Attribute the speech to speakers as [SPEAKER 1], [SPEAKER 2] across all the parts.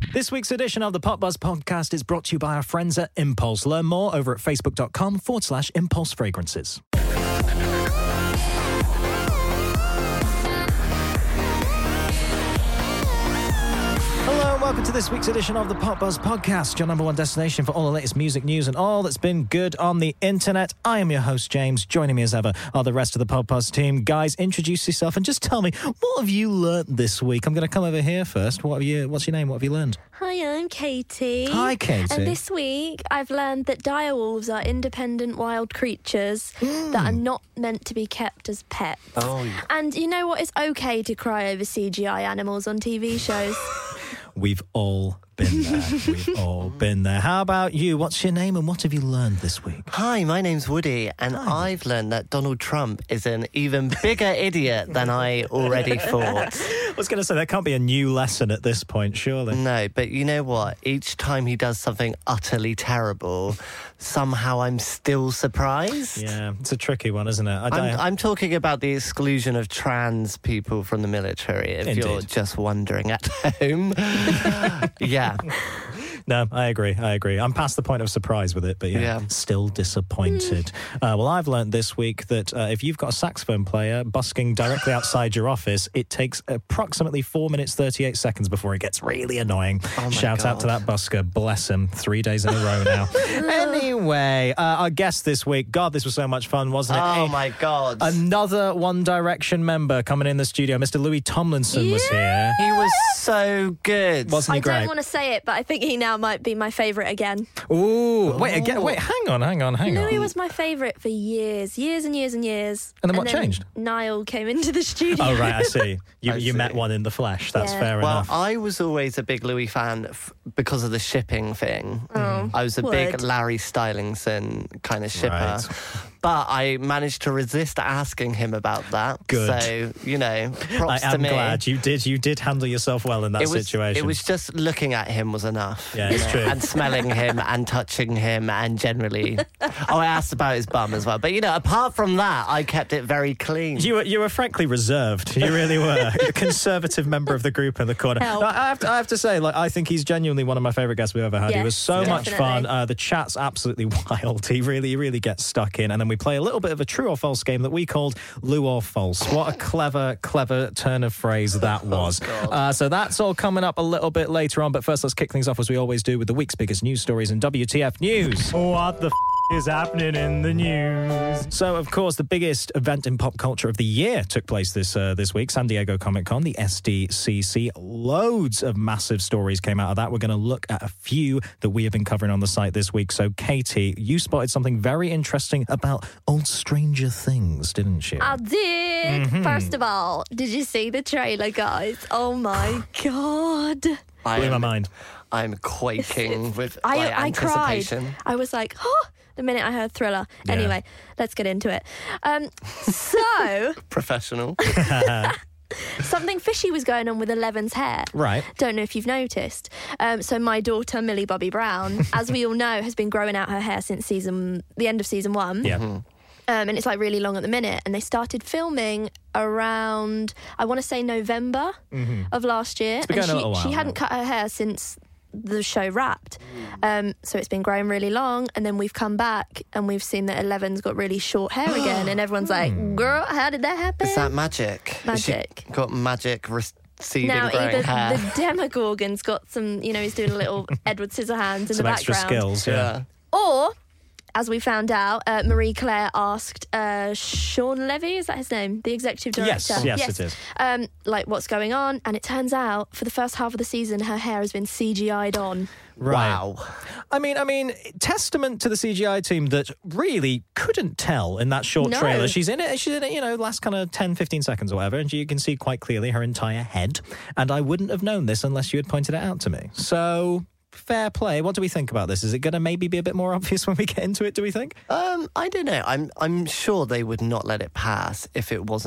[SPEAKER 1] This week's edition of the Pop Buzz podcast is brought to you by our friends at Impulse. Learn more over at facebook.com/Impulse Fragrances. Hello and welcome to this week's edition of the Pop Buzz podcast, your number one destination for all the latest music news and all that's been good on the internet. I am your host, James. Joining me as ever are the rest of the Pop Buzz team. Guys, introduce yourself and just tell me, what have you learnt this week? I'm going to come over here first. What's your name? What have you learned?
[SPEAKER 2] Hi, I'm Katie.
[SPEAKER 1] Hi, Katie.
[SPEAKER 2] And this week, I've learned that direwolves are independent wild creatures that are not meant to be kept as pets.
[SPEAKER 3] Oh, yeah.
[SPEAKER 2] And you know what? It's okay to cry over CGI animals on TV shows.
[SPEAKER 1] We've all been there. We've all been there. How about you? What's your name and what have you learned this week?
[SPEAKER 3] Hi, my name's Woody, and I've learned that Donald Trump is an even bigger idiot than I already thought.
[SPEAKER 1] I was going to say, that can't be a new lesson at this point, surely.
[SPEAKER 3] No, but you know what? Each time he does something utterly terrible, somehow I'm still surprised.
[SPEAKER 1] Yeah, it's a tricky one, isn't it?
[SPEAKER 3] I'm talking about the exclusion of trans people from the military, if
[SPEAKER 1] Indeed.
[SPEAKER 3] you're just wondering at home. Yeah.
[SPEAKER 1] No, I agree. I'm past the point of surprise with it, but yeah. Still disappointed. Well, I've learned this week that if you've got a saxophone player busking directly outside your office, it takes approximately 4 minutes, 38 seconds before it gets really annoying. Shout out to that busker. Bless him. 3 days in a row now. Anyway, our guest this week, God, this was so much fun, wasn't it?
[SPEAKER 3] Oh, my God.
[SPEAKER 1] Another One Direction member coming in the studio. Mr. Louis Tomlinson was here.
[SPEAKER 3] He was so good.
[SPEAKER 1] Wasn't he
[SPEAKER 2] I
[SPEAKER 1] great?
[SPEAKER 2] don't want to say it, but I think he now might be my favourite again.
[SPEAKER 1] Ooh, wait, hang on.
[SPEAKER 2] Louis was my favourite for years and years.
[SPEAKER 1] And then what changed?
[SPEAKER 2] Niall came into the studio.
[SPEAKER 1] Oh, right, I see. You met one in the flesh. That's fair
[SPEAKER 3] Well,
[SPEAKER 1] enough.
[SPEAKER 3] I was always a big Louis fan because of the shipping thing. I was a big Larry Stylinson kind of shipper.
[SPEAKER 1] Right.
[SPEAKER 3] But I managed to resist asking him about that.
[SPEAKER 1] Good.
[SPEAKER 3] So, props
[SPEAKER 1] I
[SPEAKER 3] to
[SPEAKER 1] am
[SPEAKER 3] me.
[SPEAKER 1] glad you did handle yourself well in that situation.
[SPEAKER 3] It was just looking at him was enough.
[SPEAKER 1] Yeah, it's true.
[SPEAKER 3] And smelling him and touching him and generally... I asked about his bum as well. But, apart from that, I kept it very clean.
[SPEAKER 1] You were frankly reserved. You really were. A conservative member of the group in the corner.
[SPEAKER 2] Help.
[SPEAKER 1] No, I have to say, I think he's genuinely one of my favourite guests we've ever had. He
[SPEAKER 2] Yes,
[SPEAKER 1] was so much fun.
[SPEAKER 2] definitely.
[SPEAKER 1] The chat's absolutely wild. He really gets stuck in. And then we play a little bit of a true or false game that we called Lou or False. What a clever turn of phrase that was. So that's all coming up a little bit later on. But first, let's kick things off as we always do with the week's biggest news stories in WTF News. What the is happening in the news? So, of course, the biggest event in pop culture of the year took place this week, San Diego Comic-Con, the SDCC. Loads of massive stories came out of that. We're going to look at a few that we have been covering on the site this week. So, Katie, you spotted something very interesting about old Stranger Things, didn't you?
[SPEAKER 2] I did. First of all, did you see the trailer, guys? Oh, my God.
[SPEAKER 1] Blew my mind.
[SPEAKER 3] I'm quaking with
[SPEAKER 2] I
[SPEAKER 3] anticipation.
[SPEAKER 2] cried. I was like, oh, the minute I heard Thriller.
[SPEAKER 1] Yeah.
[SPEAKER 2] Anyway, let's get into it. So,
[SPEAKER 3] Professional.
[SPEAKER 2] something fishy was going on with Eleven's hair.
[SPEAKER 1] Right.
[SPEAKER 2] Don't know if you've noticed. So my daughter, Millie Bobby Brown, as we all know, has been growing out her hair since the end of season 1.
[SPEAKER 1] Yeah.
[SPEAKER 2] And it's really long at the minute. And they started filming around, I want to say November of last year.
[SPEAKER 1] been going a little while
[SPEAKER 2] she
[SPEAKER 1] now.
[SPEAKER 2] hadn't cut her hair since the show wrapped. So it's been growing really long. And then we've come back and we've seen that Eleven's got really short hair again. And everyone's like, girl, how did that happen?
[SPEAKER 3] Is that magic?
[SPEAKER 2] Magic.
[SPEAKER 3] She got magic receding
[SPEAKER 2] Now,
[SPEAKER 3] growing
[SPEAKER 2] either
[SPEAKER 3] hair.
[SPEAKER 2] the Demogorgon's got some, he's doing a little Edward Scissorhands in
[SPEAKER 1] Some
[SPEAKER 2] the
[SPEAKER 1] extra
[SPEAKER 2] background.
[SPEAKER 1] skills, yeah.
[SPEAKER 2] Or, as we found out, Marie Claire asked Sean Levy, is that his name? The executive director.
[SPEAKER 1] Yes, it is.
[SPEAKER 2] What's going on? And it turns out, for the first half of the season, her hair has been CGI'd on.
[SPEAKER 1] Right.
[SPEAKER 3] Wow.
[SPEAKER 1] I mean, testament to the CGI team that really couldn't tell in that short
[SPEAKER 2] No.
[SPEAKER 1] trailer. She's in it, last kind of 10, 15 seconds or whatever, and you can see quite clearly her entire head. And I wouldn't have known this unless you had pointed it out to me. So, fair play. What do we think about this? Is it going to maybe be a bit more obvious when we get into it, do we think?
[SPEAKER 3] I don't know. I'm sure they would not let it pass if it wasn't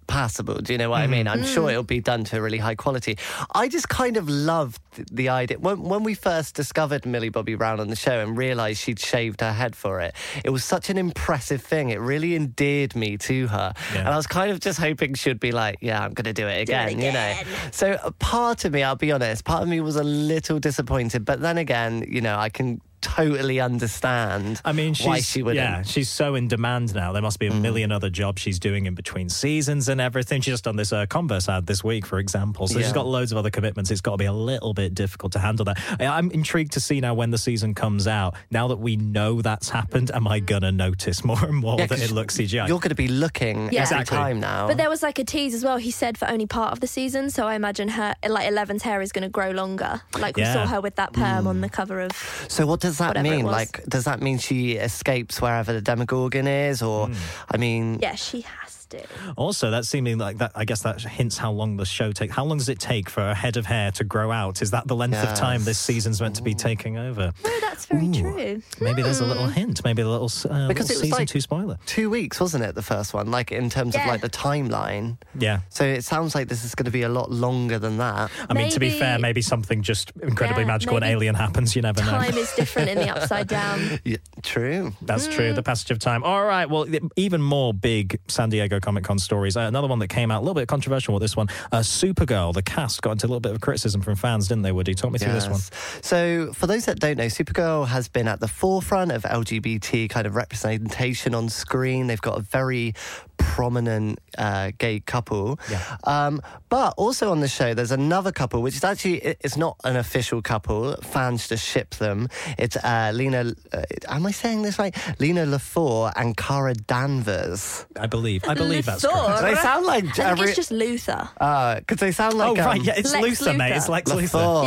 [SPEAKER 3] passable. Do you know what I mean? I'm sure it'll be done to a really high quality. I just kind of loved the idea. When we first discovered Millie Bobby Brown on the show and realised she'd shaved her head for it, it was such an impressive thing. It really endeared me to her.
[SPEAKER 1] Yeah.
[SPEAKER 3] And I was kind of just hoping she'd be like, yeah, I'm going to do it again, you know. So part of me, I'll be honest, part of me was a little disappointed. But then again, you know, I can totally understand why she wouldn't.
[SPEAKER 1] Yeah, she's so in demand now. There must be a million other jobs she's doing in between seasons and everything. She's just done this Converse ad this week, for example. So she's got loads of other commitments. It's got to be a little bit difficult to handle that. I'm intrigued to see now when the season comes out. Now that we know that's happened, am I going to notice more and more that it looks CGI?
[SPEAKER 3] You're going to be looking every time now.
[SPEAKER 2] But there was like a tease as well. He said for only part of the season. So I imagine her, like Eleven's hair is going to grow longer. Like we saw her with that perm on the cover of...
[SPEAKER 3] So what does that mean? Like, does that mean she escapes wherever the Demogorgon is? Or, I mean...
[SPEAKER 2] Yeah, she has to.
[SPEAKER 1] Also, that's seeming like that. I guess that hints how long the show takes. How long does it take for a head of hair to grow out? Is that the length of time this season's meant to be taking over?
[SPEAKER 2] No, that's very true.
[SPEAKER 1] Maybe there's a little hint. Maybe a little,
[SPEAKER 3] because
[SPEAKER 1] little
[SPEAKER 3] it was
[SPEAKER 1] season 2 spoiler.
[SPEAKER 3] 2 weeks, wasn't it, the first one? Like, in terms of, like, the timeline.
[SPEAKER 1] Yeah.
[SPEAKER 3] So it sounds like this is going to be a lot longer than that.
[SPEAKER 1] I mean, to be fair, maybe something just incredibly magical and alien happens. You never know.
[SPEAKER 2] Time is different in the Upside Down.
[SPEAKER 3] Yeah, true.
[SPEAKER 1] That's true. The passage of time. All right. Well, even more big San Diego Comic-Con stories. Another one that came out, a little bit controversial with this one. Supergirl, the cast got into a little bit of criticism from fans, didn't they, Woody? Talk me through this one.
[SPEAKER 3] So, for those that don't know, Supergirl has been at the forefront of LGBT kind of representation on screen. They've got a very prominent gay couple.
[SPEAKER 1] Yeah.
[SPEAKER 3] But also on the show, there's another couple, which is actually, it's not an official couple. Fans just ship them. It's Lena, am I saying this right? Lena LaFour and Cara Danvers.
[SPEAKER 1] I believe that's correct.
[SPEAKER 3] They sound like...
[SPEAKER 2] I think it's just Luther.
[SPEAKER 3] Because they sound like...
[SPEAKER 1] Oh, right, yeah, it's
[SPEAKER 2] Lex
[SPEAKER 1] Luther, mate.
[SPEAKER 2] Luthor.
[SPEAKER 1] It's Lex
[SPEAKER 3] LaFour.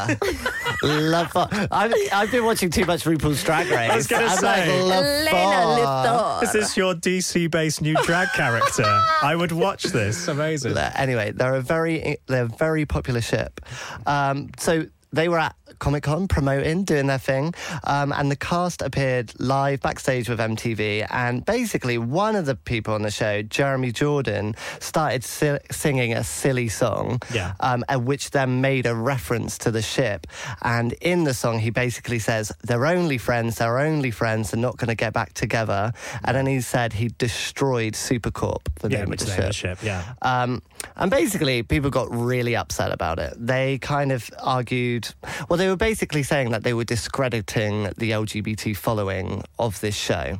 [SPEAKER 2] Yeah.
[SPEAKER 3] LaFour. I've been watching too much RuPaul's Drag Race.
[SPEAKER 1] I was going to say.
[SPEAKER 2] Lena Luthor.
[SPEAKER 1] Is this your DC-based new drag character? I would watch this. Amazing.
[SPEAKER 3] Anyway, they're a very popular ship. So they were at Comic-Con promoting, doing their thing, and the cast appeared live backstage with MTV, and basically one of the people on the show, Jeremy Jordan, started singing a silly song, which then made a reference to the ship. And in the song, he basically says, they're only friends, they're not going to get back together. And then he said he destroyed Supercorp, the name of the ship. And basically, people got really upset about it. They kind of argued, well, they were basically saying that they were discrediting the LGBT following of this show.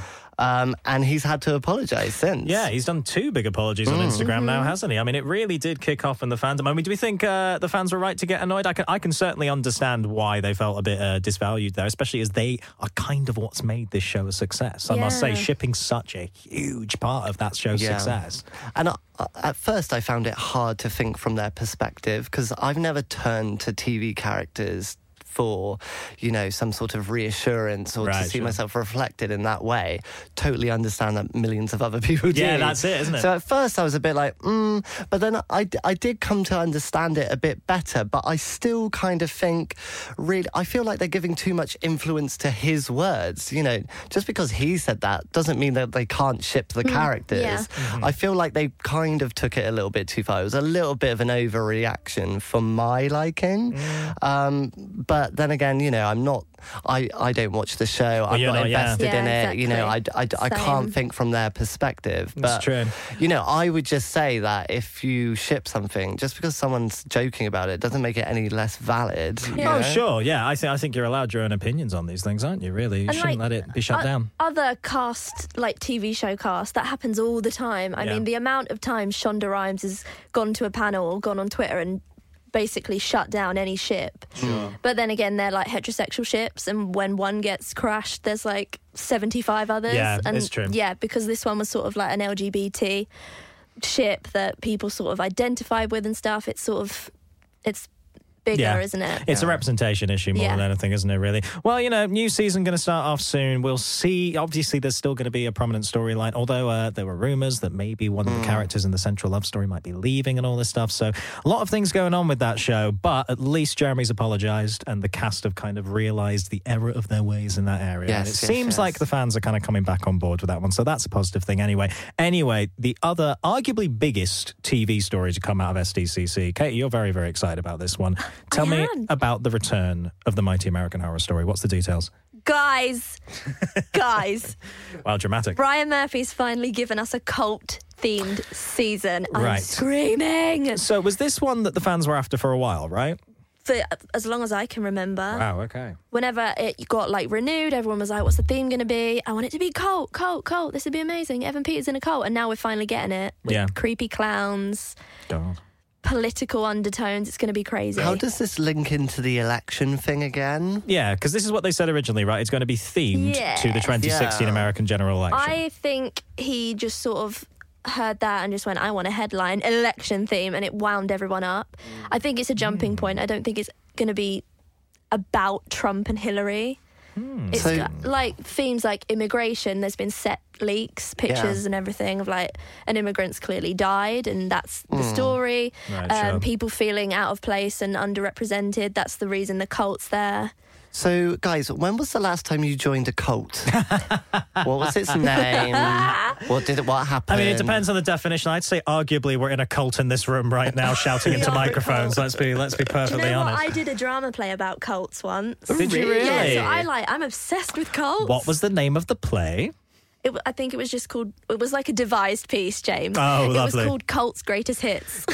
[SPEAKER 3] And he's had to apologise since.
[SPEAKER 1] Yeah, he's done 2 big apologies on Instagram now, hasn't he? I mean, it really did kick off in the fandom. I mean, do we think the fans were right to get annoyed? I can certainly understand why they felt a bit disvalued there, especially as they are kind of what's made this show a success. I must say, shipping such a huge part of that show's success.
[SPEAKER 3] And at first I found it hard to think from their perspective, because I've never turned to TV characters for, you know, some sort of reassurance or to see myself reflected in that way. Totally understand that millions of other people do.
[SPEAKER 1] Yeah, that's it, isn't it?
[SPEAKER 3] So at first I was a bit like, but then I did come to understand it a bit better, but I still kind of think, really, I feel like they're giving too much influence to his words. You know, just because he said that doesn't mean that they can't ship the characters. Yeah. I feel like they kind of took it a little bit too far. It was a little bit of an overreaction for my liking. But then again, you know, I don't watch the show. I'm not invested in it.
[SPEAKER 2] Exactly.
[SPEAKER 3] You know, I can't think from their perspective. But,
[SPEAKER 1] that's true.
[SPEAKER 3] You know, I would just say that if you ship something, just because someone's joking about it doesn't make it any less valid. You know?
[SPEAKER 1] Oh, sure. Yeah, I think you're allowed your own opinions on these things, aren't you, really? You shouldn't let it be shut down.
[SPEAKER 2] Other cast, like TV show cast, that happens all the time. I mean, the amount of times Shonda Rhimes has gone to a panel or gone on Twitter and basically shut down any ship. But then again, they're like heterosexual ships, and when one gets crashed, there's like 75 others.
[SPEAKER 1] Yeah,
[SPEAKER 2] and
[SPEAKER 1] it's true.
[SPEAKER 2] Yeah, because this one was sort of like an LGBT ship that people sort of identified with and stuff. It's bigger, isn't it?
[SPEAKER 1] It's a representation issue more than anything, isn't it, really? Well, new season going to start off soon. We'll see. Obviously, there's still going to be a prominent storyline, although there were rumours that maybe one of the characters in the central love story might be leaving and all this stuff. So a lot of things going on with that show, but at least Jeremy's apologised and the cast have kind of realised the error of their ways in that area.
[SPEAKER 3] Yes,
[SPEAKER 1] and it seems like the fans are kind of coming back on board with that one. So that's a positive thing anyway. Anyway, the other arguably biggest TV story to come out of SDCC. Katie, you're very, very excited about this one. Tell me about the return of the Mighty American Horror Story. What's the details?
[SPEAKER 2] Guys.
[SPEAKER 1] Wow, dramatic.
[SPEAKER 2] Ryan Murphy's finally given us a cult-themed season. I'm
[SPEAKER 1] Right.
[SPEAKER 2] screaming.
[SPEAKER 1] So was this one that the fans were after for a while, right?
[SPEAKER 2] For as long as I can remember.
[SPEAKER 1] Wow, okay.
[SPEAKER 2] Whenever it got renewed, everyone was like, what's the theme going to be? I want it to be cult. This would be amazing. Evan Peters in a cult. And now we're finally getting it with creepy clowns,
[SPEAKER 1] God.
[SPEAKER 2] political undertones. It's going to be crazy.
[SPEAKER 3] How does this link into the election thing again?
[SPEAKER 1] Yeah, because this is what they said originally, right? It's going to be themed to the 2016 American general election.
[SPEAKER 2] I think he just sort of heard that and just went, I want a headline election theme, and it wound everyone up. I think it's a jumping point. I don't think it's going to be about Trump and Hillary. It's like themes like immigration. There's been set leaks, pictures and everything of an immigrant's clearly died, and that's the story.
[SPEAKER 1] Right,
[SPEAKER 2] people feeling out of place and underrepresented. That's the reason the cult's there.
[SPEAKER 3] So, guys, when was the last time you joined a cult? What was its name? What happened?
[SPEAKER 1] I mean, it depends on the definition. I'd say arguably we're in a cult in this room right now, shouting into microphones. Let's be perfectly
[SPEAKER 2] Do you know
[SPEAKER 1] honest.
[SPEAKER 2] what? I did a drama play about cults once.
[SPEAKER 1] Did you really?
[SPEAKER 2] Yeah, so I'm obsessed with cults.
[SPEAKER 1] What was the name of the play?
[SPEAKER 2] I think it was just called. It was like a devised piece, James.
[SPEAKER 1] Oh, lovely.
[SPEAKER 2] It was called Cult's Greatest Hits.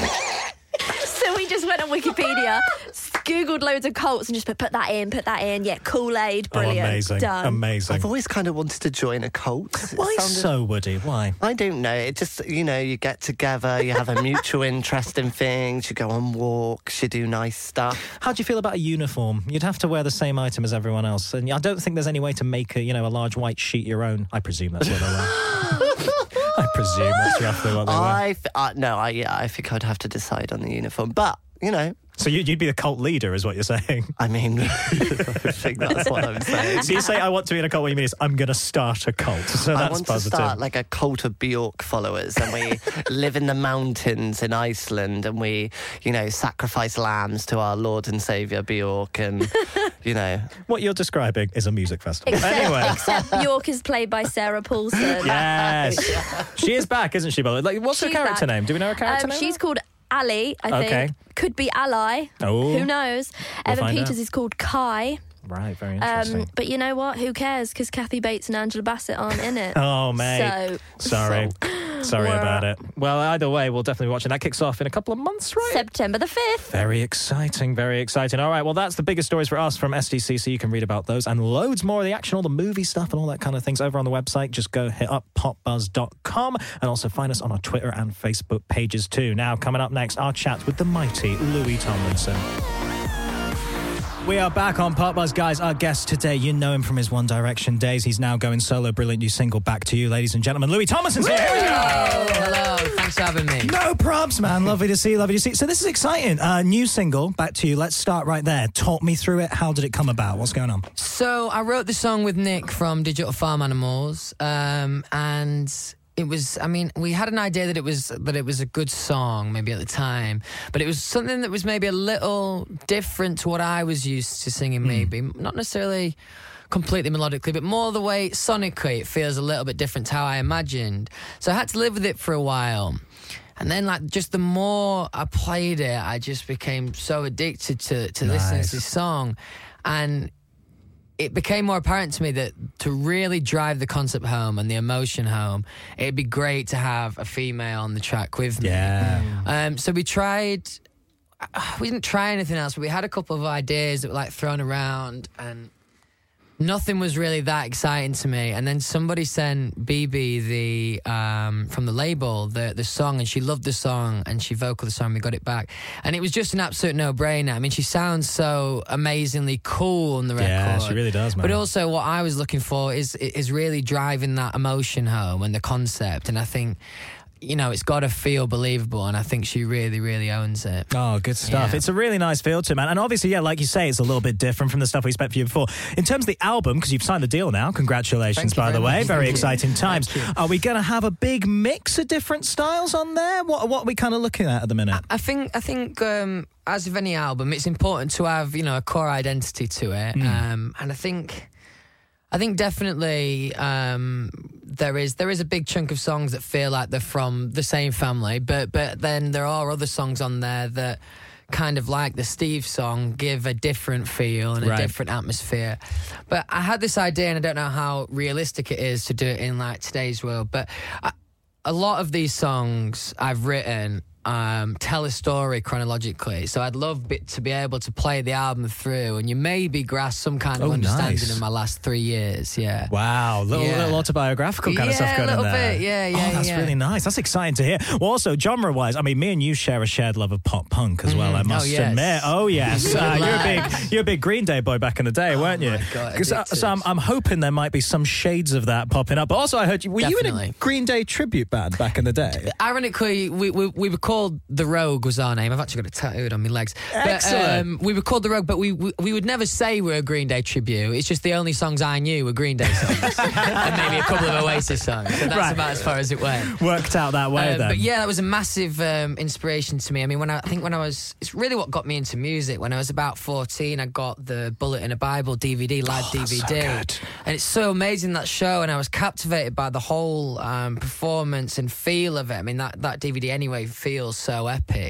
[SPEAKER 2] So we just went on Wikipedia, Googled loads of cults and just put that in. Yeah, Kool-Aid, brilliant.
[SPEAKER 1] Amazing.
[SPEAKER 2] Done.
[SPEAKER 1] Amazing.
[SPEAKER 3] I've always kind of wanted to join a cult.
[SPEAKER 1] Why so, Woody? Why?
[SPEAKER 3] I don't know. It just, you get together, you have a mutual interest in things, you go on walks, you do nice stuff.
[SPEAKER 1] How do you feel about a uniform? You'd have to wear the same item as everyone else. And I don't think there's any way to make a large white sheet your own. I presume that's what they wear. I presume that's roughly what they wear.
[SPEAKER 3] I think I'd have to decide on the uniform. But,
[SPEAKER 1] So you'd be the cult leader, is what you're saying?
[SPEAKER 3] I mean, I think that's what I'm saying.
[SPEAKER 1] So you say, I want to be in a cult, what you mean is, I'm going to start a cult. So that's positive.
[SPEAKER 3] I want to start like a cult of Bjork followers, and we live in the mountains in Iceland, and we, sacrifice lambs to our Lord and Saviour Bjork, and,
[SPEAKER 1] What you're describing is a music festival.
[SPEAKER 2] Except Bjork is played by Sarah Paulson.
[SPEAKER 1] Yes. She is back, isn't she, by the way? What's her character name? Do we know her character name?
[SPEAKER 2] She's called Ali, I think.
[SPEAKER 1] Okay.
[SPEAKER 2] Could be Ally.
[SPEAKER 1] Oh.
[SPEAKER 2] Who knows? Evan Peters is called Kai.
[SPEAKER 1] Right, very interesting.
[SPEAKER 2] But you know what? Who cares? Because Kathy Bates and Angela Bassett aren't in it.
[SPEAKER 1] Oh, mate. Sorry about it. Well, either way, we'll definitely be watching. That kicks off in a couple of months, right?
[SPEAKER 2] September the 5th.
[SPEAKER 1] Very exciting, very exciting. All right, well, that's the biggest stories for us from SDCC. You can read about those and loads more of the action, all the movie stuff and all that kind of things over on the website. Just go hit up popbuzz.com and also find us on our Twitter and Facebook pages too. Now, coming up next, our chat with the mighty Louis Tomlinson. We are back on Pop Buzz, guys. Our guest today, you know him from his One Direction days. He's now going solo. Brilliant new single, Back to You, ladies and gentlemen. Louis Tomlinson's here.
[SPEAKER 4] Hello. Thanks for having me.
[SPEAKER 1] No probs, man. Lovely to see you. So this is exciting. New single, Back to You. Let's start right there. Talk me through it. How did it come about? What's going on?
[SPEAKER 4] So I wrote the song with Nick from Digital Farm Animals, and it was, we had an idea that it was a good song maybe at the time, but it was something that was maybe a little different to what I was used to singing, maybe. Not necessarily completely melodically, but more the way sonically it feels a little bit different to how I imagined. So I had to live with it for a while. And then, just the more I played it, I just became so addicted to listening to this song. And it became more apparent to me that to really drive the concept home and the emotion home, it'd be great to have a female on the track with me.
[SPEAKER 1] Yeah.
[SPEAKER 4] So we didn't try anything else, but we had a couple of ideas that were thrown around, and nothing was really that exciting to me. And then somebody sent BB from the label the song, and she loved the song and she vocaled the song. We got it back, and it was just an absolute no-brainer. She sounds so amazingly cool on the record.
[SPEAKER 1] Yeah, she really does, man.
[SPEAKER 4] But also, what I was looking for is really driving that emotion home and the concept. And I think, it's got to feel believable, and I think she really, really owns it.
[SPEAKER 1] Oh, good stuff.
[SPEAKER 4] Yeah.
[SPEAKER 1] It's a really nice feel to it, man. And obviously, yeah, like you say, it's a little bit different from the stuff we spent for you before. In terms of the album, because you've signed the deal now, congratulations, by the way. Very exciting times. Are we going to have a big mix of different styles on there? What are we kind of looking at the minute?
[SPEAKER 4] I think as with any album, it's important to have, a core identity to it. And I think definitely there is a big chunk of songs that feel like they're from the same family, but then there are other songs on there that kind of like the Steve song give a different feel and a different atmosphere. But I had this idea, and I don't know how realistic it is to do it in like today's world, but a lot of these songs I've written tell a story chronologically, so I'd love to be able to play the album through and you maybe grasp some kind of understanding in my last 3 years.
[SPEAKER 1] Wow, little autobiographical kind of stuff going on there. That's really nice. That's exciting to hear. Well, also genre-wise, I mean, me and you share a shared love of pop punk as well, I must admit. Oh yes, you're a big Green Day boy back in the day, weren't you? So I'm hoping there might be some shades of that popping up. But also, I heard you were in a Green Day tribute band back in the day.
[SPEAKER 4] Ironically, we were called The Rogue was our name. I've actually got it tattooed on my legs.
[SPEAKER 1] Excellent.
[SPEAKER 4] But, we were called The Rogue, but we would never say we're a Green Day tribute. It's just the only songs I knew were Green Day songs. And maybe a couple of Oasis songs. So that's about as far as it went.
[SPEAKER 1] Worked out that way then.
[SPEAKER 4] But yeah, that was a massive inspiration to me. I mean, it's really what got me into music. When I was about 14, I got the Bullet in a Bible DVD, live DVD.
[SPEAKER 1] So good.
[SPEAKER 4] And it's so amazing, that show, and I was captivated by the whole performance and feel of it. I mean, that DVD anyway feels so epic.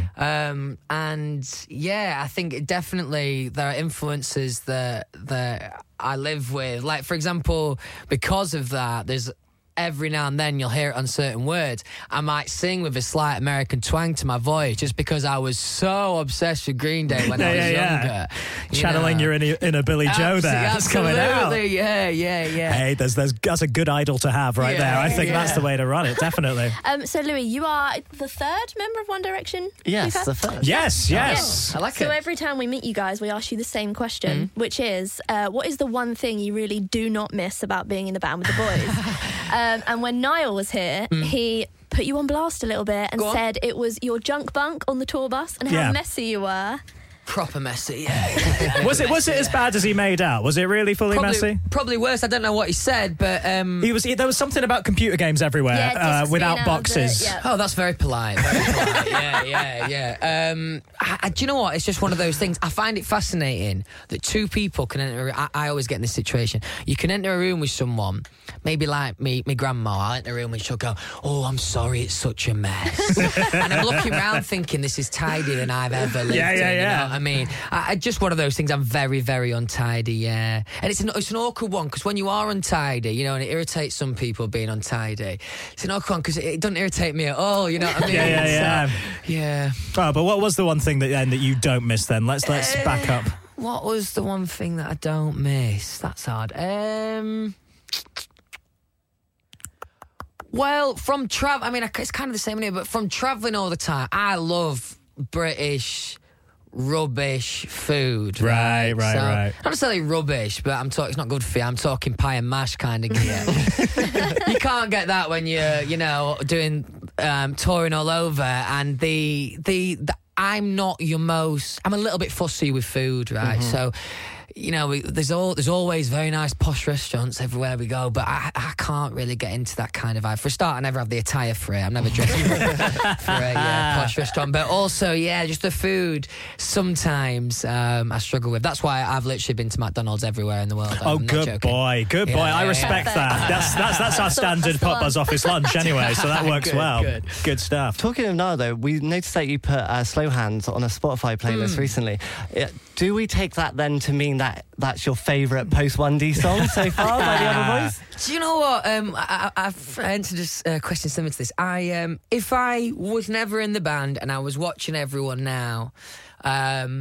[SPEAKER 4] And yeah, I think definitely there are influences that I live with. Like, for example, because of that, there's every now and then you'll hear it on certain words. I might sing with a slight American twang to my voice just because I was so obsessed with Green Day when I was younger.
[SPEAKER 1] Channeling your inner Billy Joe there. It's coming out.
[SPEAKER 4] Yeah.
[SPEAKER 1] Hey, that's a good idol to have there. I think that's the way to run it, definitely.
[SPEAKER 2] So, Louis, you are the third member of One Direction?
[SPEAKER 3] Yes, the third.
[SPEAKER 1] Yes.
[SPEAKER 4] I like it.
[SPEAKER 2] So every time we meet you guys, we ask you the same question, which is, what is the one thing you really do not miss about being in the band with the boys? And when Niall was here, he put you on blast a little bit and said it was your junk bunk on the tour bus and how messy you were.
[SPEAKER 4] Proper messy, yeah.
[SPEAKER 1] Was it as bad as he made out? Was it really fully messy?
[SPEAKER 4] Probably worse. I don't know what he said, but
[SPEAKER 1] there was something about computer games everywhere without boxes.
[SPEAKER 4] Oh, that's very polite. Yeah. Do you know what? It's just one of those things. I find it fascinating that two people can enter. I always get in this situation. You can enter a room with someone, maybe like me grandma. I enter a room and she'll go, "Oh, I'm sorry, it's such a mess," and I'm looking around thinking this is tidier than I've ever lived in. You know what I mean, I just one of those things. I'm very, very untidy, and it's an awkward one because when you are untidy, and it irritates some people being untidy. It's an awkward one because it doesn't irritate me at all. You know what I mean? Yeah.
[SPEAKER 1] Oh, but what was the one thing that you don't miss then? Let's back up.
[SPEAKER 4] What was the one thing that I don't miss? That's hard. Well, from travel, I mean, it's kind of the same here, but from traveling all the time, I love British rubbish food.
[SPEAKER 1] Right.
[SPEAKER 4] Not necessarily rubbish, but I'm talking, it's not good for you. I'm talking pie and mash kind of gear. You can't get that when you're, doing touring all over. And I'm not your most. I'm a little bit fussy with food, right? Mm-hmm. So, there's always very nice posh restaurants everywhere we go, but I can't really get into that kind of vibe. For a start, I never have the attire for it. I'm never dressed for a posh restaurant. But also, just the food, sometimes I struggle with. That's why I've literally been to McDonald's everywhere in the world.
[SPEAKER 1] Oh, good boy. I respect that. That's our standard Pop Buzz office lunch anyway, so that works well. Good stuff.
[SPEAKER 3] Talking of now, though, we noticed that you put Slow Hands on a Spotify playlist recently. Do we take that then to mean that that's your favourite post-1D song so far by the other boys?
[SPEAKER 4] Do you know what? I've answered this question similar to this. If I was never in the band and I was watching everyone now,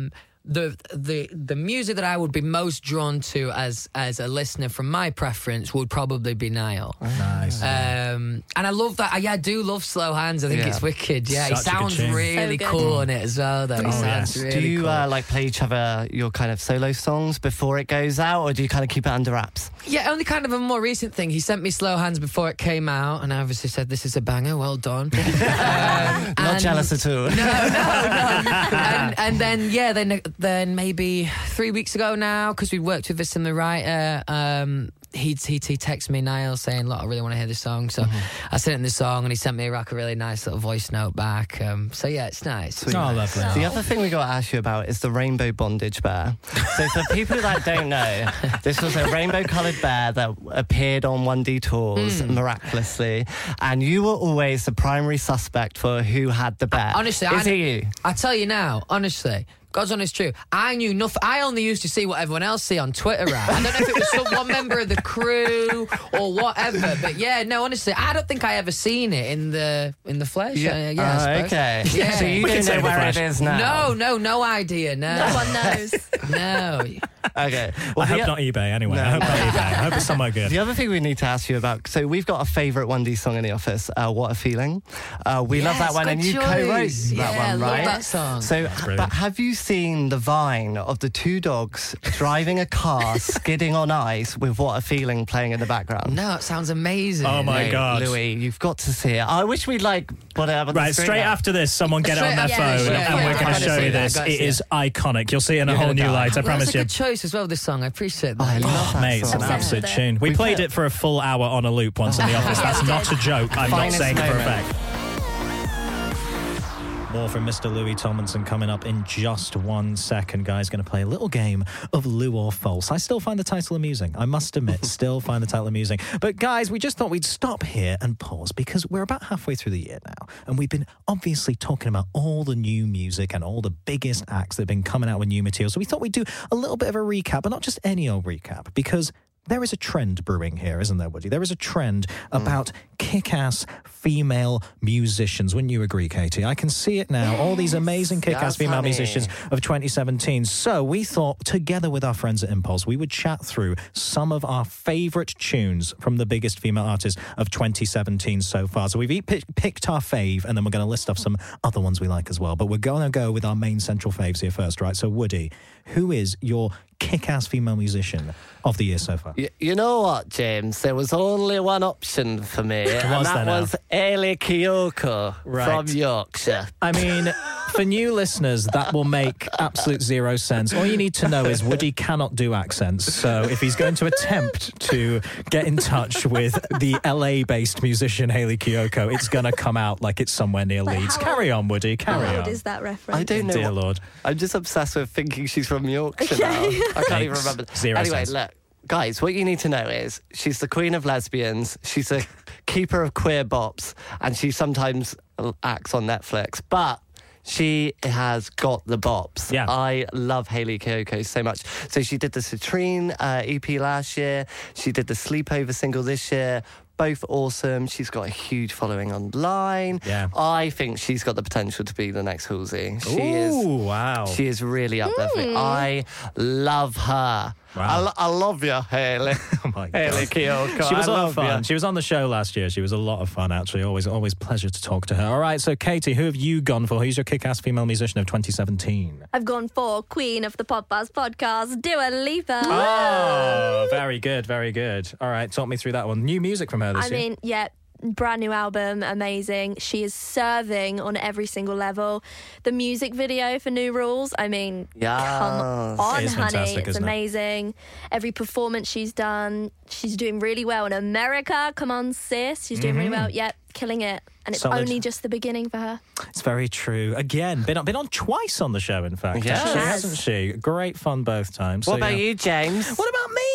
[SPEAKER 4] the music that I would be most drawn to as a listener from my preference would probably be Niall.
[SPEAKER 1] Nice.
[SPEAKER 4] And I love that. I do love Slow Hands. I think it's wicked. Yeah, he
[SPEAKER 1] Such a good
[SPEAKER 4] sounds
[SPEAKER 1] tune.
[SPEAKER 4] really
[SPEAKER 2] So good.
[SPEAKER 4] cool on it as well, though. He sounds really
[SPEAKER 3] Do you
[SPEAKER 4] cool.
[SPEAKER 3] like play each other your kind of solo songs before it goes out, or do you kind of keep it under wraps?
[SPEAKER 4] Yeah, only kind of a more recent thing. He sent me Slow Hands before it came out, and I obviously said, "This is a banger, well done."
[SPEAKER 3] Not jealous at all.
[SPEAKER 4] No. and then maybe 3 weeks ago now, because we worked with this in the writer, he texted me, Niall, saying, "Look, I really want to hear this song." So I sent him the song, and he sent me a really nice little voice note back. So yeah, it's nice.
[SPEAKER 1] Oh, lovely.
[SPEAKER 3] The other thing we got to ask you about is the rainbow bondage bear. So for people that don't know, this was a rainbow-coloured bear that appeared on 1D tours miraculously, and you were always the primary suspect for who had the bear.
[SPEAKER 4] Honestly,
[SPEAKER 3] is it you?
[SPEAKER 4] I tell you now, honestly, God's honest truth, I knew nothing. I only used to see what everyone else see on Twitter. Right? I don't know if it was one member of the crew or whatever, but yeah, no, honestly, I don't think I ever seen it in the flesh. I suppose.
[SPEAKER 3] Okay.
[SPEAKER 4] Yeah.
[SPEAKER 3] So you
[SPEAKER 1] We can
[SPEAKER 3] don't
[SPEAKER 1] say
[SPEAKER 3] know
[SPEAKER 1] the
[SPEAKER 3] where it
[SPEAKER 1] flash.
[SPEAKER 3] is now?
[SPEAKER 4] No idea. No
[SPEAKER 2] one knows.
[SPEAKER 4] No.
[SPEAKER 3] Okay.
[SPEAKER 1] I
[SPEAKER 3] Well,
[SPEAKER 1] hope not eBay anyway. I hope not eBay. I hope it's somewhere good.
[SPEAKER 3] the other thing we need to ask you about, so we've got a favourite 1D song in the office, What a Feeling. We love that
[SPEAKER 4] Yes,
[SPEAKER 3] one, and
[SPEAKER 4] good
[SPEAKER 3] you
[SPEAKER 4] choice.
[SPEAKER 3] co-wrote that
[SPEAKER 4] Yeah, I
[SPEAKER 3] one,
[SPEAKER 4] love
[SPEAKER 3] right?
[SPEAKER 4] that song.
[SPEAKER 3] So,
[SPEAKER 1] brilliant.
[SPEAKER 3] but have you seen the Vine of the two dogs driving a car, skidding on ice with What a Feeling playing in the background?
[SPEAKER 4] No, it sounds amazing.
[SPEAKER 1] Oh my
[SPEAKER 3] Mate,
[SPEAKER 1] God.
[SPEAKER 3] Louis, you've got to see it. I wish we'd put it up on the
[SPEAKER 1] Right,
[SPEAKER 3] screen
[SPEAKER 1] straight
[SPEAKER 3] now.
[SPEAKER 1] after this, someone get it on their
[SPEAKER 4] Straight
[SPEAKER 1] phone
[SPEAKER 4] after-
[SPEAKER 1] and
[SPEAKER 4] yeah,
[SPEAKER 1] we're
[SPEAKER 4] yeah,
[SPEAKER 1] going
[SPEAKER 4] I
[SPEAKER 1] to show
[SPEAKER 4] gotta
[SPEAKER 1] you
[SPEAKER 4] see
[SPEAKER 1] this.
[SPEAKER 4] that,
[SPEAKER 1] It is iconic. You'll see it in a
[SPEAKER 3] You're
[SPEAKER 1] whole
[SPEAKER 3] gonna
[SPEAKER 1] new
[SPEAKER 3] die.
[SPEAKER 1] light, I
[SPEAKER 4] Well,
[SPEAKER 1] promise
[SPEAKER 4] that's a
[SPEAKER 1] you.
[SPEAKER 4] good choice as well, this song. I appreciate
[SPEAKER 3] I
[SPEAKER 4] that.
[SPEAKER 3] love
[SPEAKER 1] Oh,
[SPEAKER 3] that
[SPEAKER 1] mate, it's an
[SPEAKER 3] song.
[SPEAKER 1] absolute
[SPEAKER 2] Yeah.
[SPEAKER 1] tune. We
[SPEAKER 3] We
[SPEAKER 1] played
[SPEAKER 3] put-
[SPEAKER 1] it for a full hour on a loop once in the office. That's not a joke. I'm not
[SPEAKER 3] Finest
[SPEAKER 1] saying it for a
[SPEAKER 3] moment.
[SPEAKER 1] fact. More from Mr. Louis Tomlinson coming up in just 1 second. Guys, going to play a little game of Lou or False. I still find the title amusing. I must admit, still find the title amusing. But guys, we just thought we'd stop here and pause because we're about halfway through the year now. And we've been obviously talking about all the new music and all the biggest acts that have been coming out with new material. So we thought we'd do a little bit of a recap, but not just any old recap, because there is a trend brewing here, isn't there, Woody? There is a trend about kick-ass female musicians. Wouldn't you agree, Katie? I can see it now. All these amazing kick-ass
[SPEAKER 3] That's
[SPEAKER 1] female
[SPEAKER 3] funny.
[SPEAKER 1] musicians of 2017. So we thought, together with our friends at Impulse, we would chat through some of our favourite tunes from the biggest female artists of 2017 so far. So we've picked our fave, and then we're going to list off some other ones we like as well. But we're going to go with our main central faves here first, right? So, Woody, who is your kick-ass female musician of the year so far?
[SPEAKER 3] You know what, James? There was only one option for me, and
[SPEAKER 1] was
[SPEAKER 3] that
[SPEAKER 1] there now?
[SPEAKER 3] was Ailey Kiyoko
[SPEAKER 1] Right.
[SPEAKER 3] from Yorkshire.
[SPEAKER 1] I mean, for new listeners, that will make absolute zero sense. All you need to know is Woody cannot do accents. So if he's going to attempt to get in touch with the LA-based musician Hayley Kiyoko, it's going to come out like it's somewhere near
[SPEAKER 2] Like,
[SPEAKER 1] Leeds.
[SPEAKER 2] how
[SPEAKER 1] Carry on, Woody. Carry
[SPEAKER 2] How
[SPEAKER 1] on.
[SPEAKER 2] old is that reference?
[SPEAKER 3] I don't know.
[SPEAKER 1] Dear Lord.
[SPEAKER 3] I'm just obsessed with thinking she's from Yorkshire now. I can't even
[SPEAKER 1] Makes
[SPEAKER 3] remember.
[SPEAKER 1] zero
[SPEAKER 3] Anyway,
[SPEAKER 1] sense.
[SPEAKER 3] look, guys, what you need to know is she's the queen of lesbians. She's a keeper of queer bops, and she sometimes acts on Netflix. But she has got the bops.
[SPEAKER 1] Yeah.
[SPEAKER 3] I love Hayley Kiyoko so much. So she did the Citrine EP last year. She did the Sleepover single this year. Both awesome. She's got a huge following online.
[SPEAKER 1] Yeah.
[SPEAKER 3] I think she's got the potential to be the next Halsey. She
[SPEAKER 1] Ooh, wow.
[SPEAKER 3] She is really up there for me. I love her.
[SPEAKER 1] Wow.
[SPEAKER 3] I love you, Hayley.
[SPEAKER 1] Oh my
[SPEAKER 3] Hayley
[SPEAKER 1] God.
[SPEAKER 3] Kiyoko.
[SPEAKER 1] She was a
[SPEAKER 3] I
[SPEAKER 1] lot
[SPEAKER 3] love
[SPEAKER 1] of fun.
[SPEAKER 3] you.
[SPEAKER 1] She was on the show last year. She was a lot of fun, actually. Always pleasure to talk to her. All right, so Katie, who have you gone for? Who's your kick-ass female musician of 2017?
[SPEAKER 2] I've gone for Queen of the Pop Buzz podcast, Dua Lipa.
[SPEAKER 1] Oh, very good, very good. All right, talk me through that one. New music from her this
[SPEAKER 2] I
[SPEAKER 1] year.
[SPEAKER 2] mean, yeah, brand new album, amazing. She is serving on every single level. The music video for New Rules, I mean,
[SPEAKER 3] Yes.
[SPEAKER 2] come on,
[SPEAKER 1] It is
[SPEAKER 2] honey.
[SPEAKER 1] fantastic,
[SPEAKER 2] It's
[SPEAKER 1] isn't it?
[SPEAKER 2] amazing. Every performance she's done, she's doing really well. In America, come on, sis. She's doing really well. Yep, killing it. And it's
[SPEAKER 1] Solid.
[SPEAKER 2] only just the beginning for her.
[SPEAKER 1] It's very true. Again, been on twice on the show, in fact.
[SPEAKER 3] Yes.
[SPEAKER 1] Actually, hasn't she? Great fun both times.
[SPEAKER 3] What
[SPEAKER 1] So,
[SPEAKER 3] about
[SPEAKER 1] yeah.
[SPEAKER 3] you, James?
[SPEAKER 1] What about me?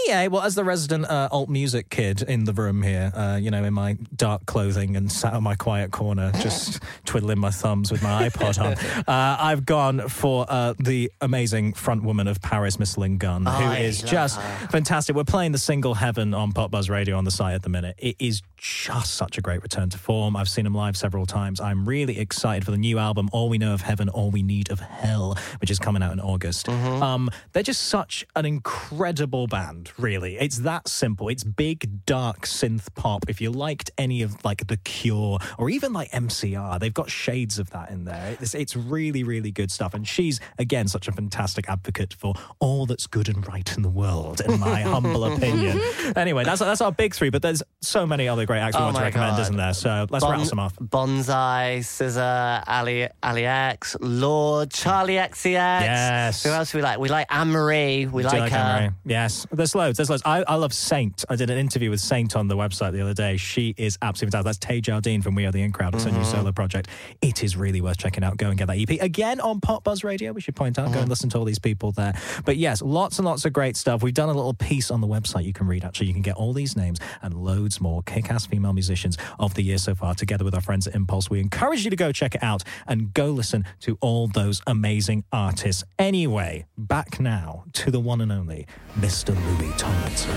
[SPEAKER 1] Well, as the resident alt music kid in the room here, in my dark clothing and sat on my quiet corner, just twiddling my thumbs with my iPod on, I've gone for the amazing frontwoman of Paris, Miss Lynn Gunn, who is just fantastic. We're playing the single Heaven on Pop Buzz Radio on the site at the minute. It is just such a great return to form. I've seen him live several times. I'm really excited for the new album, All We Know of Heaven, All We Need of Hell, which is coming out in August. They're just such an incredible band, really. It's that simple. It's big, dark synth pop. If you liked any of like The Cure or even like MCR, they've got shades of that in there. It's really, really good stuff. And she's, again, such a fantastic advocate for all that's good and right in the world, in my humble opinion. Anyway, that's our big three, but there's so many other great acts we want to recommend, isn't there? So let's rattle some off.
[SPEAKER 3] Bonsai, Scissor, Ali X, Lord, Charlie XCX.
[SPEAKER 1] Yes.
[SPEAKER 3] Who else do we like? We like Anne-Marie. We like her.
[SPEAKER 1] Anne-Marie? Yes. There's loads. I love Saint. I did an interview with Saint on the website the other day. She is absolutely fantastic. That's Tay Jardine from We Are the In Crowd. It's a new solo project. It is really worth checking out. Go and get that EP. Again, on Pop Buzz Radio, we should point out. Go and listen to all these people there. But yes, lots and lots of great stuff. We've done a little piece on the website you can read, actually. You can get all these names and loads more kick-ass female musicians of the year so far, together with our friends at Impulse. We encourage you to go check it out and go listen to all those amazing artists. Anyway, back now to the one and only Mr. Louis Tomlinson.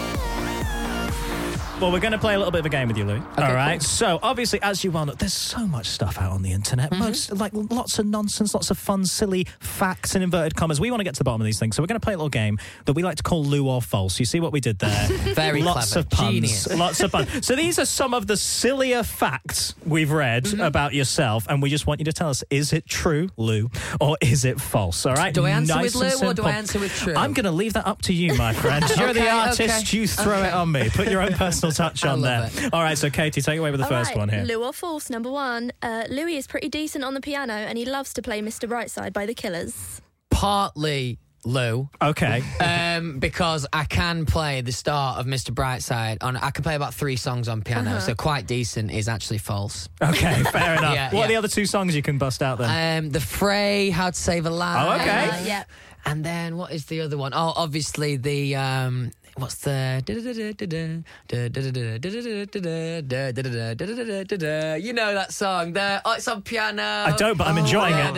[SPEAKER 1] Well, we're going to play a little bit of a game with you, Louis.
[SPEAKER 4] Okay,
[SPEAKER 1] all right.
[SPEAKER 4] cool.
[SPEAKER 1] So, obviously, as you well know, there's so much stuff out on the internet. Lots of nonsense, lots of fun, silly facts in inverted commas. We want to get to the bottom of these things. So we're going to play a little game that we like to call Lou or False. You see what we did there?
[SPEAKER 4] Very
[SPEAKER 1] lots
[SPEAKER 4] clever.
[SPEAKER 1] of puns.
[SPEAKER 4] Genius.
[SPEAKER 1] Lots of puns. So these are some of the sillier facts we've read about yourself, and we just want you to tell us, is it true, Lou, or is it false? All right?
[SPEAKER 4] Do I answer
[SPEAKER 1] Nice
[SPEAKER 4] with
[SPEAKER 1] and
[SPEAKER 4] Lou or do
[SPEAKER 1] simple.
[SPEAKER 4] I answer with true?
[SPEAKER 1] I'm going to leave that up to you, my friend. You're the artist. You throw it on me. Put your own personal touch on there. All right, so Katie, take away with the first one here.
[SPEAKER 2] Lou or false, number one. Louis is pretty decent on the piano and he loves to play Mr. Brightside by The Killers.
[SPEAKER 4] Partly Lou.
[SPEAKER 1] Okay.
[SPEAKER 4] Because I can play the start of Mr. Brightside I can play about 3 songs on piano, so quite decent is actually false.
[SPEAKER 1] Okay, fair enough.
[SPEAKER 4] Yeah,
[SPEAKER 1] what are the other 2 songs you can bust out then?
[SPEAKER 4] The Fray, How to Save a Life.
[SPEAKER 1] Oh, okay.
[SPEAKER 2] Yeah.
[SPEAKER 4] And then what is the other one? Oh, obviously the what's the you know that song? It's on piano.
[SPEAKER 1] I don't, but I'm enjoying it.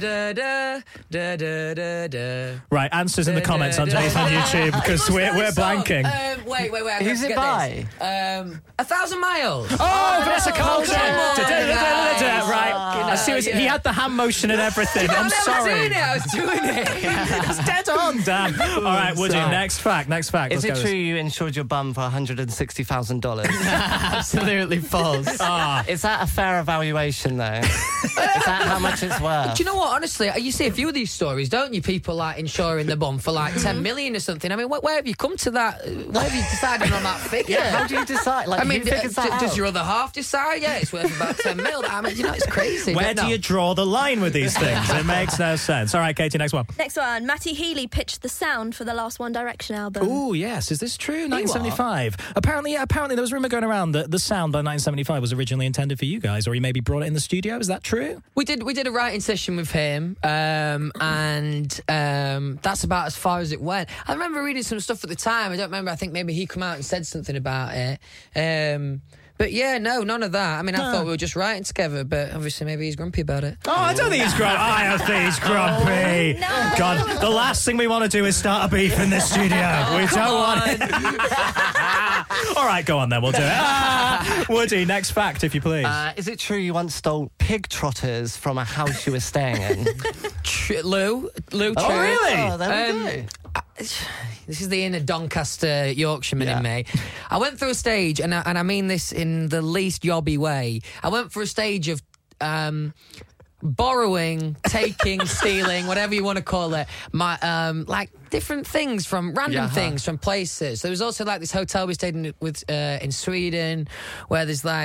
[SPEAKER 1] Right, answers in the comments underneath on YouTube because we're blanking.
[SPEAKER 4] Wait.
[SPEAKER 3] Who's it by?
[SPEAKER 4] 1,000 Miles.
[SPEAKER 1] Oh, Vanessa Carlton. Right.
[SPEAKER 4] I
[SPEAKER 1] I see what he had the hand motion and everything. I'm sorry.
[SPEAKER 4] I was doing it.
[SPEAKER 1] It's dead on, damn. All right, Woody,
[SPEAKER 3] Sorry.
[SPEAKER 1] next fact.
[SPEAKER 3] Is it true you insured your bum for $160,000?
[SPEAKER 4] Absolutely false.
[SPEAKER 3] Is that a fair evaluation, though? Is that how much it's worth?
[SPEAKER 4] Do you know what? Honestly, you see a few of these stories, don't you? People like insuring the bum for like 10 million or something. I mean, where have you come to that? Where have you decided on that figure?
[SPEAKER 3] Yeah, how do you decide? Like,
[SPEAKER 4] I mean,
[SPEAKER 3] who figures that out?
[SPEAKER 4] does your other half decide? Yeah, it's worth about 10 mil. I mean, it's crazy.
[SPEAKER 1] Where do you draw the line with these things? It makes no sense. All right, Katie, next one.
[SPEAKER 2] Next one. Matty Healy pitched the sound for the last One Direction album.
[SPEAKER 1] Oh, yes. Is this true? 1975. Apparently there was a rumour going around that the sound by 1975 was originally intended for you guys, or he maybe brought it in the studio. Is that true?
[SPEAKER 4] We did a writing session with him, and that's about as far as it went. I remember reading some stuff at the time. I don't remember. I think maybe he come out and said something about it. But yeah, no, none of that. I mean, I thought we were just writing together, but obviously maybe he's grumpy about it.
[SPEAKER 1] Oh, I don't think he's grumpy. I don't think he's grumpy.
[SPEAKER 2] no.
[SPEAKER 1] God, the last thing we want to do is start a beef in this studio. We don't want it. All right, go on then. We'll do it. Woody, next fact, if you please.
[SPEAKER 3] Is it true you once stole pig trotters from a house you were staying in?
[SPEAKER 4] Lou, true.
[SPEAKER 3] Oh, really? Oh, there we go.
[SPEAKER 4] This is the inner Doncaster Yorkshireman in me. I went through a stage, and I mean this in the least yobby way. I went for a stage of borrowing, taking, stealing, whatever you want to call it, like different things from random things from places. There was also like this hotel we stayed in in Sweden, where there's like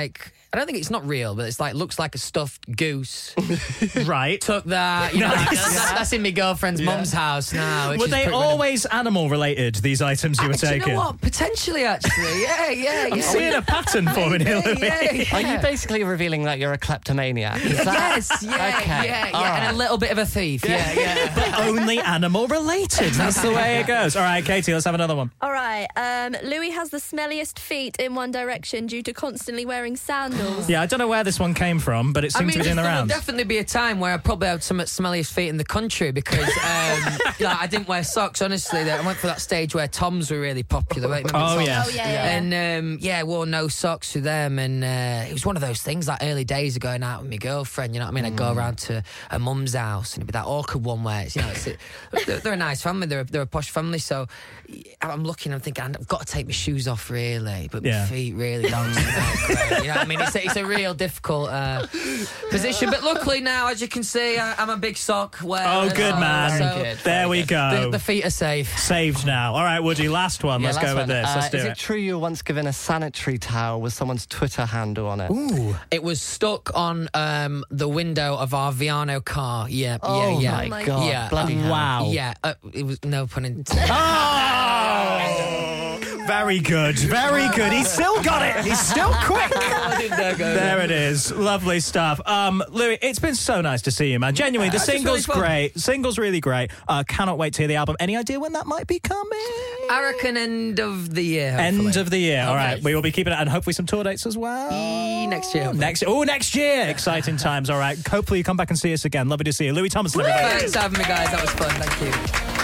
[SPEAKER 4] I don't think it's not real, but it's like looks like a stuffed goose.
[SPEAKER 1] Right.
[SPEAKER 4] Took that. That's in my girlfriend's mum's house now.
[SPEAKER 1] Were they always animal related, these items you were
[SPEAKER 4] Do
[SPEAKER 1] taking?
[SPEAKER 4] you know what? Potentially, actually. Yeah.
[SPEAKER 1] I'm seeing a pattern forming here, Louis.
[SPEAKER 3] Are you basically revealing that you're a kleptomaniac? Is that...
[SPEAKER 4] Yes,
[SPEAKER 3] Okay.
[SPEAKER 4] yeah, and a little bit of a thief. Yeah.
[SPEAKER 1] But only animal related. That's the way it goes. All right, Katie, let's have another one.
[SPEAKER 2] All right. Louis has the smelliest feet in One Direction due to constantly wearing sandals.
[SPEAKER 1] Yeah, I don't know where this one came from, but it seems to be doing the
[SPEAKER 4] There'll
[SPEAKER 1] rounds.
[SPEAKER 4] definitely be a time where I probably had some of the smelliest feet in the country because I didn't wear socks, honestly. I went for that stage where Toms were really popular. Right?
[SPEAKER 1] Oh, yeah.
[SPEAKER 2] Yeah.
[SPEAKER 4] And I wore no socks with them, and it was one of those things like early days of going out with my girlfriend, you know what I mean? I'd go around to her mum's house and it'd be that awkward one where they're a nice family, they're a posh family, so I'm looking, I'm thinking I've got to take my shoes off really, but my feet really don't smell great, you know what I mean? It's a real difficult position, but luckily now, as you can see, I'm a big sock wearer.
[SPEAKER 1] Oh, good man.
[SPEAKER 4] So
[SPEAKER 1] there we go.
[SPEAKER 4] the feet are safe.
[SPEAKER 1] Saved now. All right, Woody, last one. Let's go with this. Let's do
[SPEAKER 3] Is it true you were once given a sanitary towel with someone's Twitter handle on it?
[SPEAKER 1] Ooh.
[SPEAKER 4] It was stuck on the window of our Viano car. Yeah.
[SPEAKER 3] Oh my God.
[SPEAKER 4] Yeah.
[SPEAKER 3] Bloody hell.
[SPEAKER 1] Wow.
[SPEAKER 4] Yeah, it was no pun intended.
[SPEAKER 1] Oh! Very good. Very good. He's still got it. He's still quick. There it is. Lovely stuff. Louis, it's been so nice to see you, man. Genuinely, the single's
[SPEAKER 4] really
[SPEAKER 1] great. Single's really great. Cannot wait to hear the album. Any idea when that might be coming?
[SPEAKER 4] I reckon end of the year. Hopefully.
[SPEAKER 1] End of the year. All right. We will be keeping it, and hopefully some tour dates as well.
[SPEAKER 4] Next year.
[SPEAKER 1] Next year. Exciting times. All right. Hopefully you come back and see us again. Lovely to see you. Louis Tomlinson, everybody.
[SPEAKER 4] Thanks for having me, guys. That was fun. Thank you.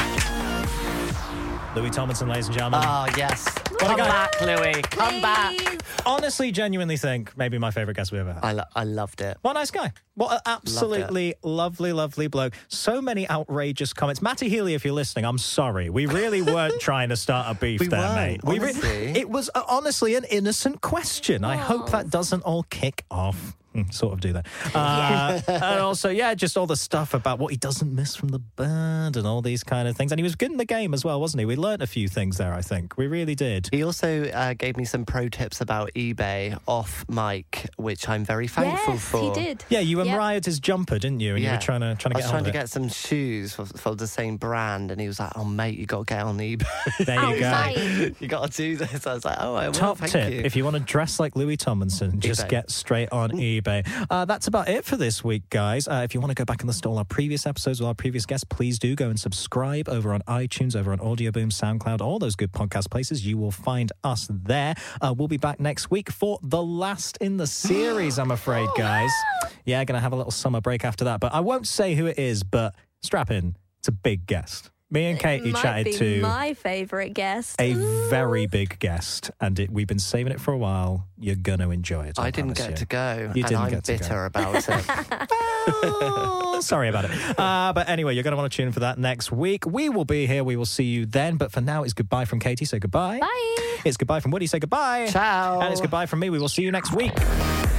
[SPEAKER 1] Louis Tomlinson, ladies and gentlemen.
[SPEAKER 3] Oh, yes. Come back, Louis. Come back.
[SPEAKER 1] Honestly, genuinely think maybe my favourite guest we've ever had.
[SPEAKER 3] I loved it.
[SPEAKER 1] What a nice guy. What an absolutely lovely bloke. So many outrageous comments. Matty Healy, if you're listening, I'm sorry. We really weren't trying to start a beef mate. It was honestly an innocent question. I hope that doesn't all kick off. Sort of do that. And also, just all the stuff about what he doesn't miss from the band and all these kind of things. And he was good in the game as well, wasn't he? We learnt a few things there, I think. We really did.
[SPEAKER 3] He also gave me some pro tips about eBay off mic, which I'm very thankful for.
[SPEAKER 2] Yes, he did.
[SPEAKER 1] Yeah, you admired his jumper, didn't you? And you were trying to get
[SPEAKER 3] I was trying to get some shoes for the same brand, and he was like, "Oh, mate, you got to get on eBay."
[SPEAKER 1] There you go.
[SPEAKER 2] Mate.
[SPEAKER 3] You got to do this. I was like, "Oh, I will."
[SPEAKER 1] Top
[SPEAKER 3] thank
[SPEAKER 1] tip,
[SPEAKER 3] you.
[SPEAKER 1] if you want to dress like Louis Tomlinson, just get straight on eBay. That's about it for this week, guys. If you want to go back and listen to all our previous episodes with our previous guests, please do go and subscribe over on iTunes, over on Audio Boom, SoundCloud, all those good podcast places. You will find us there. We'll be back next week for the last in the series, I'm afraid, guys. Yeah, going to have a little summer break after that, but I won't say who it is, but strap in. It's a big guest. Me and Katie chatted to
[SPEAKER 2] my favourite guest.
[SPEAKER 1] A very big guest, and we've been saving it for a while. You're going to enjoy it.
[SPEAKER 3] I didn't get to go,
[SPEAKER 1] You
[SPEAKER 3] and
[SPEAKER 1] didn't
[SPEAKER 3] I'm
[SPEAKER 1] get to
[SPEAKER 3] bitter about it.
[SPEAKER 1] Oh, sorry about it. But anyway, you're going to want to tune in for that next week. We will be here. We will see you then. But for now, it's goodbye from Katie. Say goodbye.
[SPEAKER 2] Bye.
[SPEAKER 1] It's goodbye from Woody. Say goodbye.
[SPEAKER 3] Ciao.
[SPEAKER 1] And it's goodbye from me. We will see you next week.